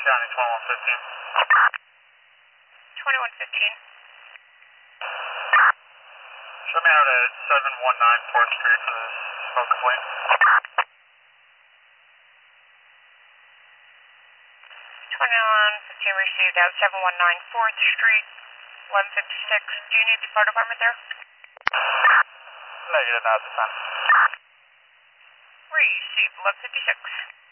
County 2115. 2115. Show me out at 719 4th Street for this smoke complaint. 2115 received out 719 4th Street, 1156. Do you need the fire department there? Negative, not at this time. Received 1156.